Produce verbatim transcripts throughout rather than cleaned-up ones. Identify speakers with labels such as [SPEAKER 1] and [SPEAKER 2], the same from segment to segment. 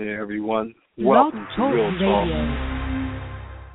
[SPEAKER 1] evening, everyone.
[SPEAKER 2] Blog
[SPEAKER 1] Welcome to
[SPEAKER 2] Talk
[SPEAKER 1] Real Talk.
[SPEAKER 2] Radio.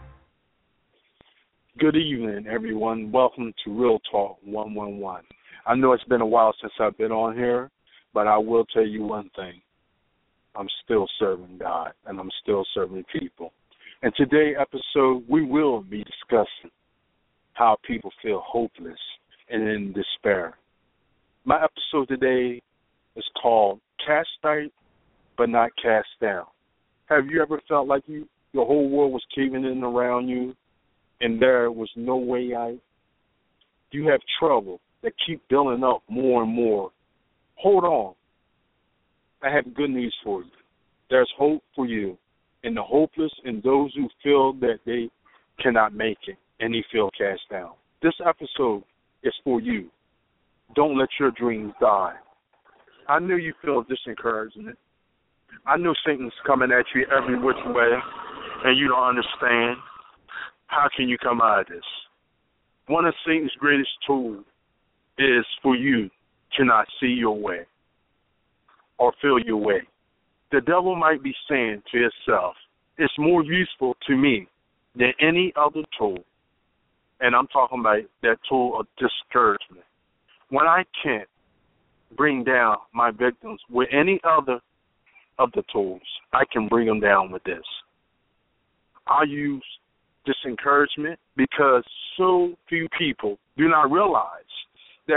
[SPEAKER 1] Good evening, everyone. Welcome to Real Talk one one one. I know it's been a while since I've been on here, but I will tell you one thing. I'm still serving God, and I'm still serving people. And today's episode, we will be discussing how people feel hopeless and in despair. My episode today is called Cast Out, but Not Cast Down. Have you ever felt like you, your whole world was caving in around you and there was no way out? You have trouble that keep building up more and more. Hold on. I have good news for you. There's hope for you and the hopeless and those who feel that they cannot make it and they feel cast down. This episode is for you. Don't let your dreams die. I know you feel disencouragement. I know Satan's coming at you every which way, and you don't understand. How can you come out of this? One of Satan's greatest tools is for you to not see your way or feel your way. The devil might be saying to himself, it's more useful to me than any other tool. And I'm talking about that tool of discouragement. When I can't bring down my victims with any other of the tools, I can bring them down with this. I use disencouragement because so few people do not realize that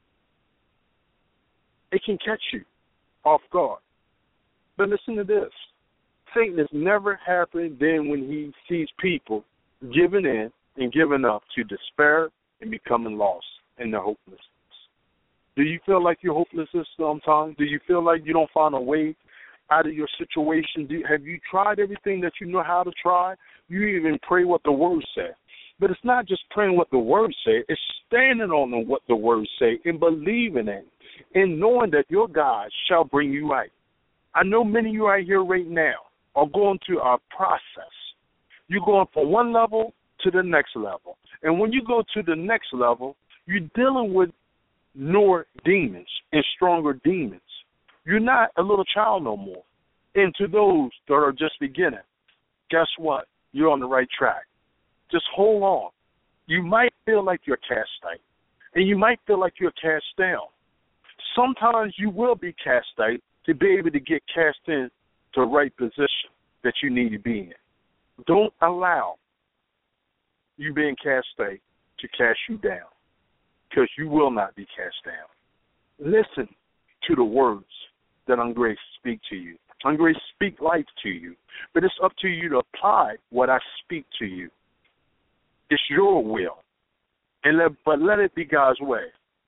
[SPEAKER 1] it can catch you off guard. But listen to this. Satan is never happy then when he sees people giving in and giving up to despair and becoming lost in their hopelessness. Do you feel like you're hopeless sometimes? Do you feel like you don't find a way out of your situation? Do, have you tried everything that you know how to try? You even pray what the words say. But it's not just praying what the words say. It's standing on what the words say and believing it and knowing that your God shall bring you out. I know many of you right here right now are going through a process. You're going from one level to the next level. And when you go to the next level, you're dealing with more demons and stronger demons. You're not a little child no more. And to those that are just beginning, guess what? You're on the right track. Just hold on. You might feel like you're cast out, and you might feel like you're cast down. Sometimes you will be cast out to be able to get cast in to the right position that you need to be in. Don't allow you being cast out to cast you down, because you will not be cast down. Listen to the words that I'm going to speak to you. I'm going to speak life to you, but it's up to you to apply what I speak to you. It's your will, and let, but let it be God's way.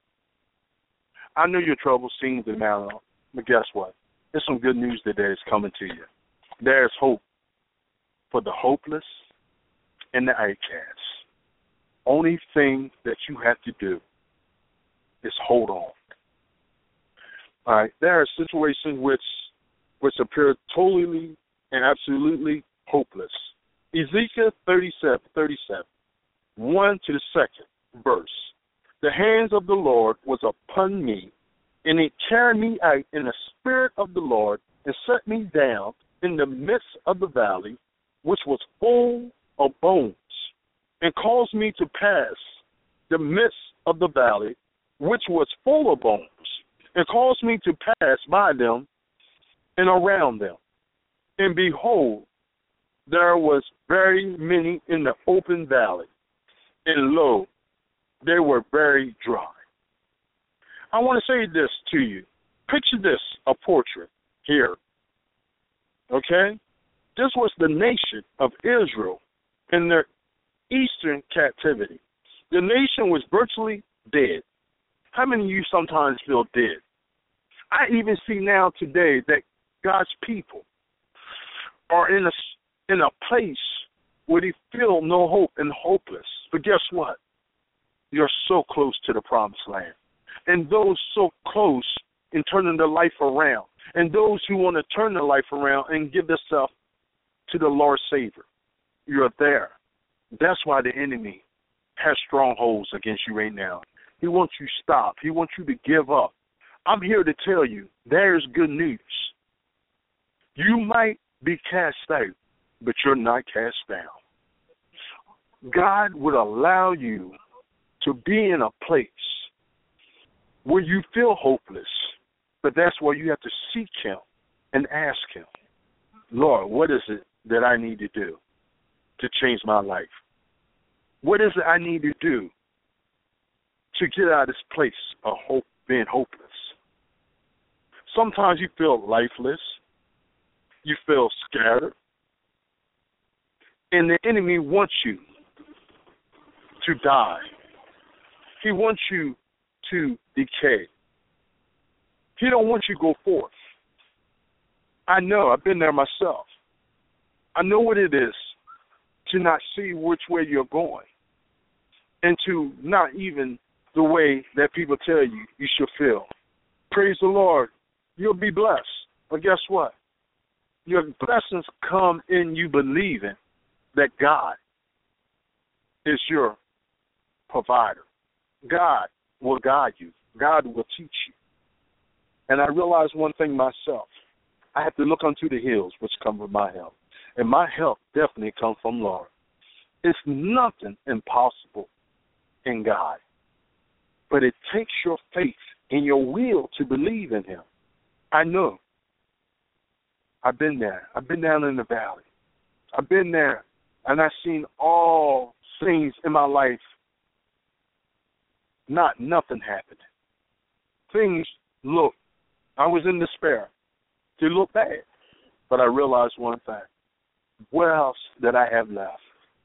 [SPEAKER 1] I know your trouble seems to matter, but guess what? There's some good news today that's coming to you. There's hope for the hopeless and the outcast. Only thing that you have to do is hold on. All right, there are situations which which appear totally and absolutely hopeless. Ezekiel thirty-seven, thirty-seven, one to the second verse. The hands of the Lord was upon me, and he carried me out in the spirit of the Lord, and set me down in the midst of the valley, which was full of bones, and caused me to pass the midst of the valley, which was full of bones, and caused me to pass by them and around them. And behold, there was very many in the open valley, and lo, they were very dry. I want to say this to you. Picture this, a portrait here. Okay? This was the nation of Israel in their eastern captivity. The nation was virtually dead. How many of you sometimes feel dead? I even see now today that God's people are in a, in a place where they feel no hope and hopeless. But guess what? You're so close to the promised land. And those so close in turning their life around. And those who want to turn their life around and give themselves to the Lord Savior. You're there. That's why the enemy has strongholds against you right now. He wants you to stop. He wants you to give up. I'm here to tell you there's good news. You might be cast out, but you're not cast down. God would allow you to be in a place where you feel hopeless, but that's where you have to seek him and ask him, Lord, what is it that I need to do to change my life? What is it I need to do to get out of this place of hope, being hopeless? Sometimes you feel lifeless. You feel scattered. And the enemy wants you to die. He wants you to decay. He don't want you to go forth. I know. I've been there myself. I know what it is to not see which way you're going and to not even the way that people tell you you should feel. Praise the Lord. You'll be blessed. But guess what? Your blessings come in you believing that God is your provider. God will guide you. God will teach you. And I realized one thing myself. I have to look unto the hills which come from my help. And my help definitely comes from Lord. It's nothing impossible in God. But it takes your faith and your will to believe in him. I know. I've been there. I've been down in the valley. I've been there, and I've seen all things in my life. Not nothing happened. Things look, I was in despair. They look bad. But I realized one thing. What else did I have left?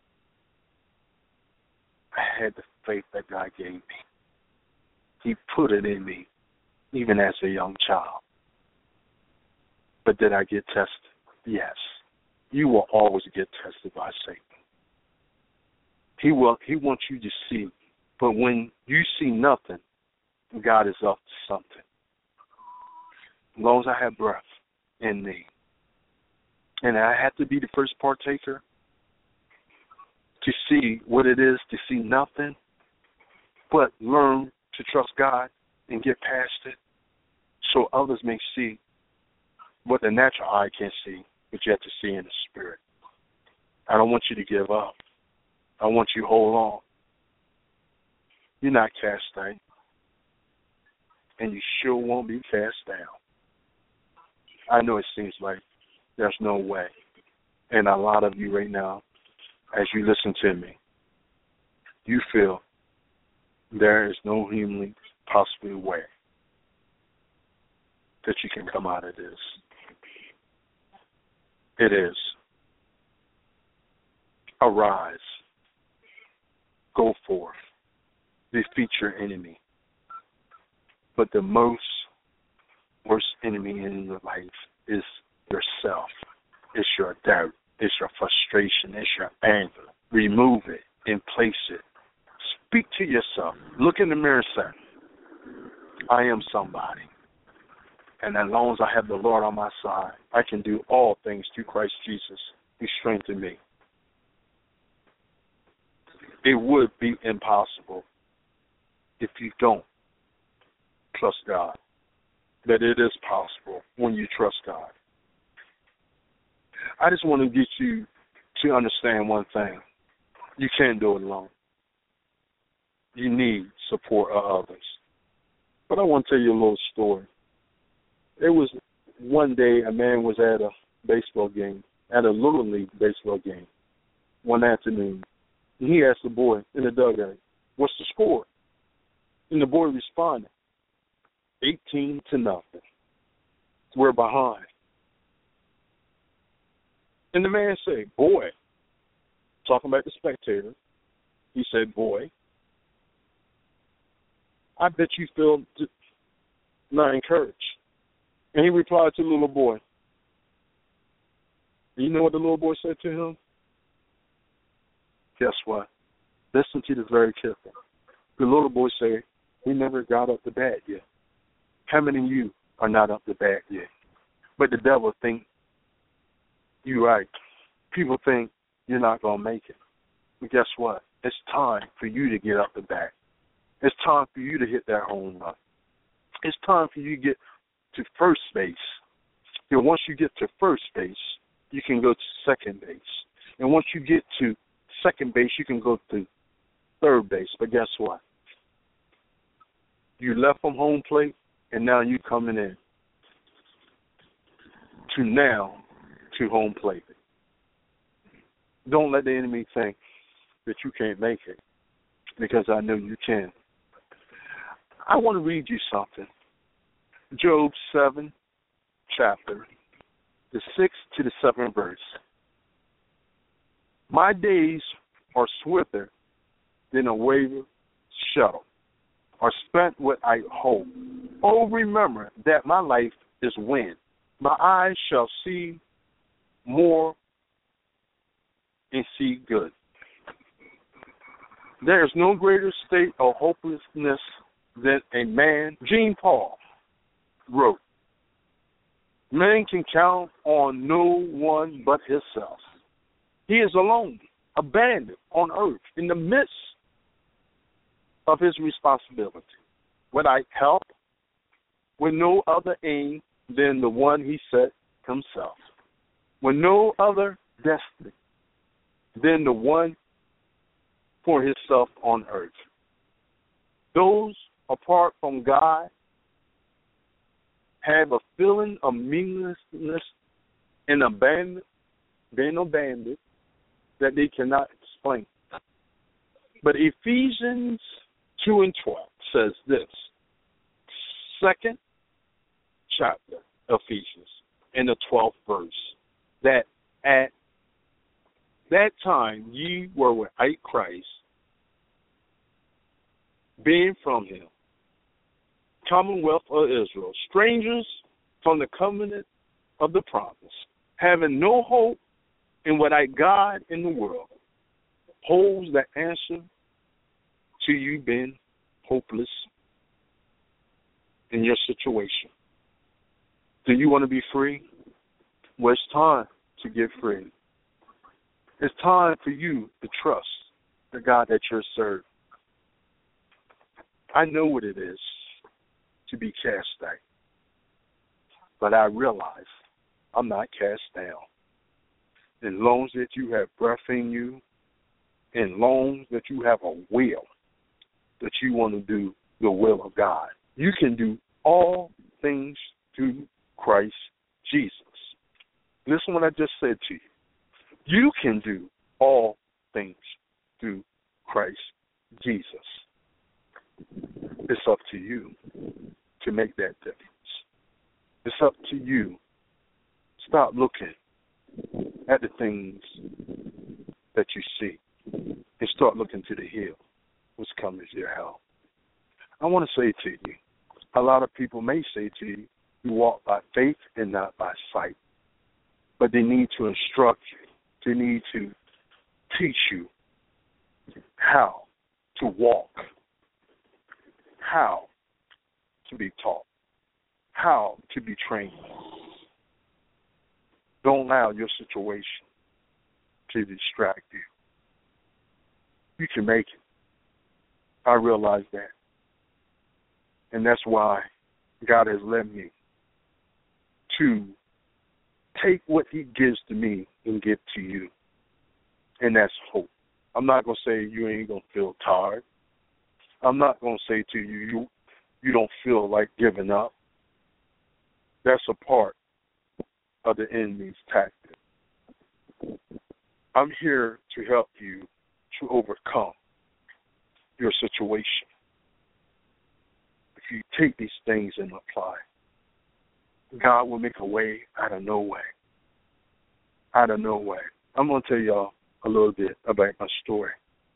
[SPEAKER 1] I had the faith that God gave me. He put it in me, even as a young child. But did I get tested? Yes. You will always get tested by Satan. He will. He wants you to see. But when you see nothing, God is up to something. As long as I have breath in me. And I have to be the first partaker to see what it is to see nothing, but learn to trust God and get past it so others may see what the natural eye can't see, but you have to see in the spirit. I don't want you to give up. I want you to hold on. You're not cast out, and you sure won't be cast down. I know it seems like there's no way, and a lot of you right now, as you listen to me, you feel there is no humanly possible way that you can come out of this. It is. Arise. Go forth. Defeat your enemy. But the most worst enemy in your life is yourself. It's your doubt. It's your frustration. It's your anger. Remove it and place it. Speak to yourself. Look in the mirror and say, I am somebody. And as long as I have the Lord on my side, I can do all things through Christ Jesus who strengthens me. It would be impossible if you don't trust God. But it is possible when you trust God. I just want to get you to understand one thing. You can't do it alone. You need support of others. But I want to tell you a little story. It was one day a man was at a baseball game, at a Little League baseball game, one afternoon. And he asked the boy in the dugout, what's the score? And the boy responded, eighteen to nothing. We're behind. And the man said, boy, talking about the spectator, he said, boy, I bet you feel not encouraged. And he replied to the little boy. And you know what the little boy said to him? Guess what? Listen to this very carefully. The little boy said, we never got up to bat yet. How many of you are not up to bat yet? But the devil think you're right. People think you're not going to make it. But guess what? It's time for you to get up to bat. It's time for you to hit that home run. It's time for you to get to first base Then once you get to first base, you can go to second base. And once you get to second base, you can go to third base. But guess what? You left from home plate, and now you coming in to now to home plate. Don't let the enemy think that you can't make it, because I know you can. I want to read you something. Job seven, chapter, the sixth to the seventh verse. My days are swifter than a wave shuttle, are spent what I hope. Oh, remember that my life is wind. My eyes shall see more and see good. There is no greater state of hopelessness than a man. Jean Paul wrote, man can count on no one but himself. He is alone, abandoned on earth, in the midst of his responsibility, without help, with no other aim than the one he set himself, with no other destiny than the one for himself on earth. Those apart from God have a feeling of meaninglessness and abandonment, being abandoned, that they cannot explain. But Ephesians two and twelve says this, second chapter of Ephesians, in the twelfth verse, that at that time ye were without Christ, being from him, commonwealth of Israel, strangers from the covenant of the promise, having no hope and without God in the world. Holds the answer to you being hopeless in your situation. Do you want to be free? Well, it's time to get free. It's time for you to trust the God that you're serving. I know what it is to be cast out, but I realize I'm not cast down. As long as you have breath in you, and as long as you have a will that you want to do the will of God, you can do all things through Christ Jesus. Listen what I just said to you. You can do all things through Christ Jesus. It's up to you to make that difference. It's up to you. Stop looking at the things that you see and start looking to the hill, which comes your help. I want to say to you, a lot of people may say to you, you walk by faith and not by sight. But they need to instruct you. They need to teach you how to walk, how to be taught, how to be trained. Don't allow your situation to distract you. You can make it. I realize that. And that's why God has led me to take what he gives to me and give to you. And that's hope. I'm not going to say you ain't going to feel tired. I'm not going to say to you, you you don't feel like giving up. That's a part of the enemy's tactic. I'm here to help you to overcome your situation. If you take these things and apply, God will make a way out of no way. Out of no way. I'm going to tell y'all a little bit about my story.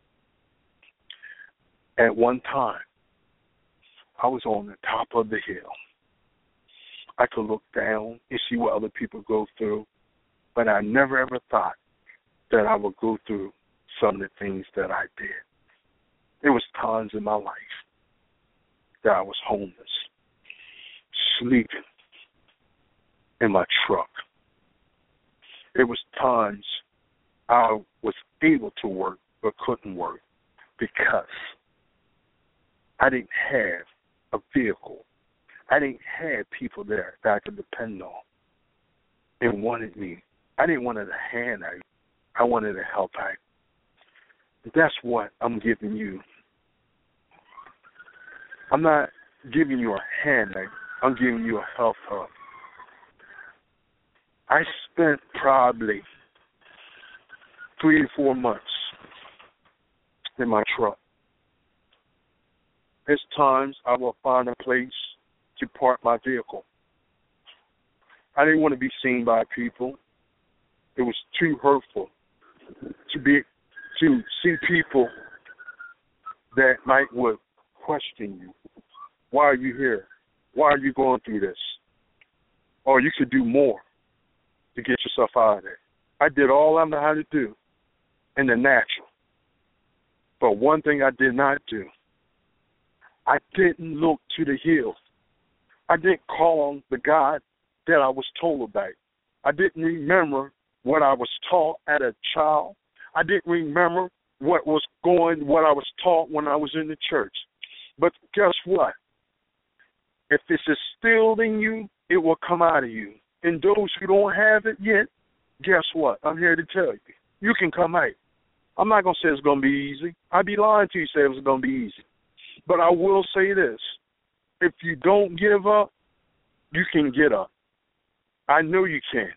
[SPEAKER 1] At one time, I was on the top of the hill. I could look down and see what other people go through, but I never ever thought that I would go through some of the things that I did. There was times in my life that I was homeless, sleeping in my truck. There was times I was able to work but couldn't work because I didn't have a vehicle. I didn't have people there that I could depend on. and wanted me. I didn't want a hand out. I wanted a help out. That's what I'm giving you. I'm not giving you a hand out. I'm giving you a help out. I spent probably three to four months in my truck. There's times I will find a place to park my vehicle. I didn't want to be seen by people. It was too hurtful to be to see people that might would question you. Why are you here? Why are you going through this? Or you could do more to get yourself out of there. I did all I know how to do in the natural. But one thing I did not do, I didn't look to the hills. I didn't call on the God that I was told about. I didn't remember what I was taught as a child. I didn't remember what was going, what I was taught when I was in the church. But guess what? If it's instilled in you, it will come out of you. And those who don't have it yet, guess what? I'm here to tell you. You can come out. I'm not going to say it's going to be easy. I'd be lying to you say it was going to be easy. But I will say this. If you don't give up, you can get up. I know you can.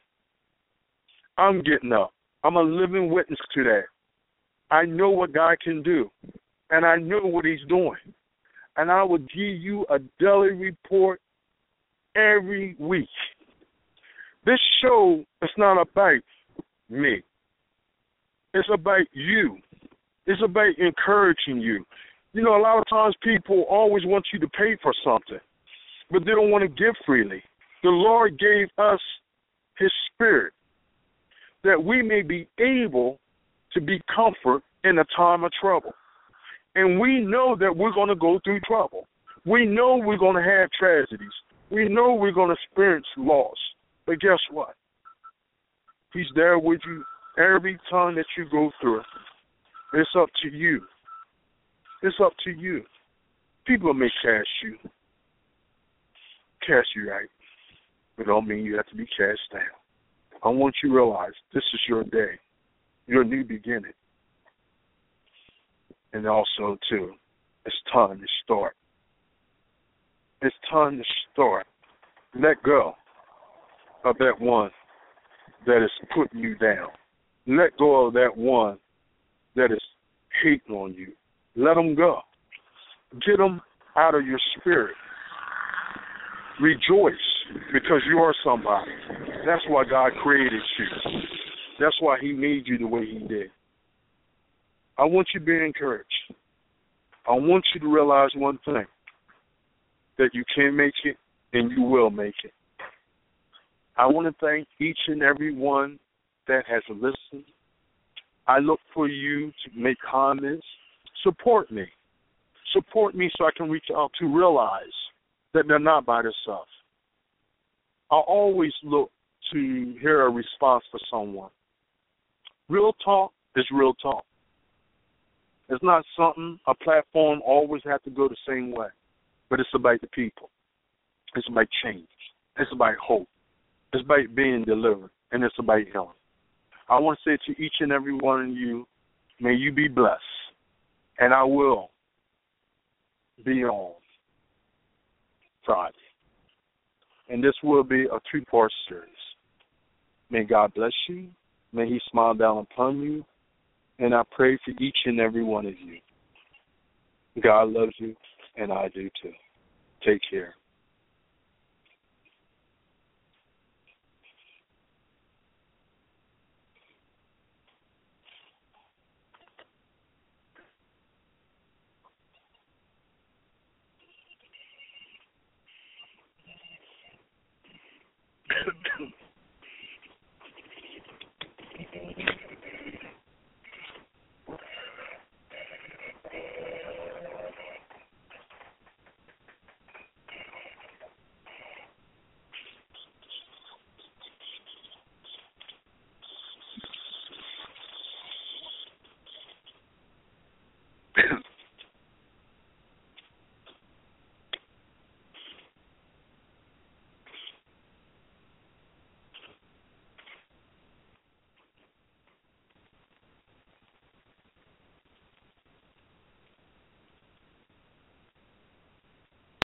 [SPEAKER 1] I'm getting up. I'm a living witness to that. I know what God can do, and I know what he's doing. And I will give you a daily report every week. This show is not about me. It's about you. It's about encouraging you. You know, a lot of times people always want you to pay for something, but they don't want to give freely. The Lord gave us his spirit that we may be able to be comfort in a time of trouble. And we know that we're going to go through trouble. We know we're going to have tragedies. We know we're going to experience loss. But guess what? He's there with you every time that you go through it. It's up to you. It's up to you. People may cast you. Cast you right. But don't mean you have to be cast down. I want you to realize this is your day, your new beginning. And also, too, it's time to start. It's time to start. Let go of that one that is putting you down. Let go of that one that is hating on you. Let them go. Get them out of your spirit. Rejoice because you are somebody. That's why God created you. That's why he made you the way he did. I want you to be encouraged. I want you to realize one thing, that you can make it and you will make it. I want to thank each and every one that has listened. I look for you to make comments. Support me. Support me so I can reach out to realize that they're not by themselves. I always look to hear a response for someone. Real talk is real talk. It's not something, a platform always has to go the same way. But it's about the people. It's about change. It's about hope. It's about being delivered. And it's about healing. I want to say to each and every one of you, may you be blessed. And I will be on Friday. And this will be a two-part series. May God bless you. May he smile down upon you. And I pray for each and every one of you. God loves you, and I do too. Take care.